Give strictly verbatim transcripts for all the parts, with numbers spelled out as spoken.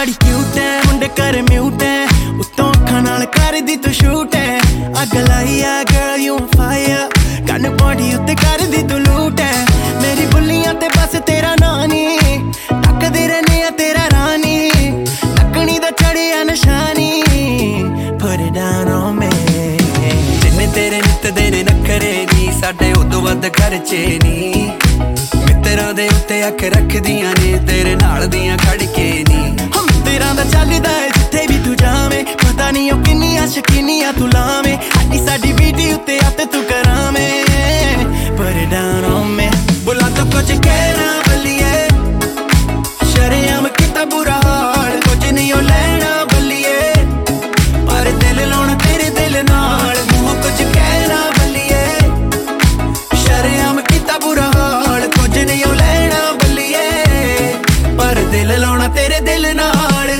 बड़ी क्यूट है मुंडे कर म्यूट है उत्तों अखां नाल करदी तू शूट है अग लाई है girl you fire gun body उत्ते करदी तू लूट है मेरी बुल्लियां ते बस तेरा नानी तकदे रहने आ तेरा रानी तकनी दा चढ़िया निशानी put it down on me जिन्ने तेरे नित देने नखरे नी साडे उदों वध खर्चे नी मित्तरां दे उत्ते अख रखदियां ने तेरे नाल दियां खड़के नी हम तेरा दा चलदा है जिथे भी तू जावे पता नहीं ओ किन्नियां शकीनियां तू लावे अड्डी साडी बीटी उत्ते अत तू करावे put it down on me बुला तो कुछ कहना बल्लिए शरेआम किता बुरा हाल कुछ नहीं ओ लेना बल्लिए पर दिल लाउणा तेरे दिल नाल मुंह कुछ कहना बल्लिए शरेआम किता बुरा हाल कुछ नहीं ओ लेना बल्लिए पर दिल लाउणा तेरे दिल नाल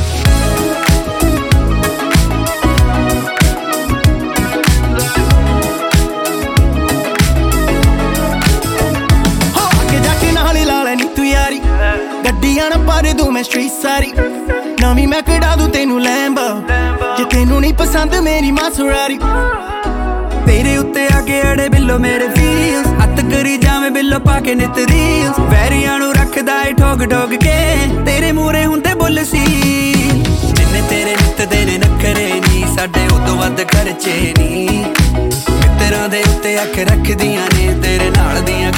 हो आके जाके नाल ला लेनी तू यारी गड्डियां ना पर दूं मैं स्ट्रीट सारी नवीं मैं कढ़ा दूं तेनू लैंबो जे तेनू नहीं पसंद मेरी मासुरारी तेरे उत्ते आके अड़े बिल्लो मेरे फील्स हत्थ करी जावे बिल्लो पाके नित रील्स वैरियां नू रखदा है ठोक ठोक के तेरे मूरे हुंदे बुल सी जिन्ने तेरे नित देने नखरे नी साडे उदों वध खर्चे नी मित्तरां दे उत्ते अख रखदियां ने तेरे नाल दियां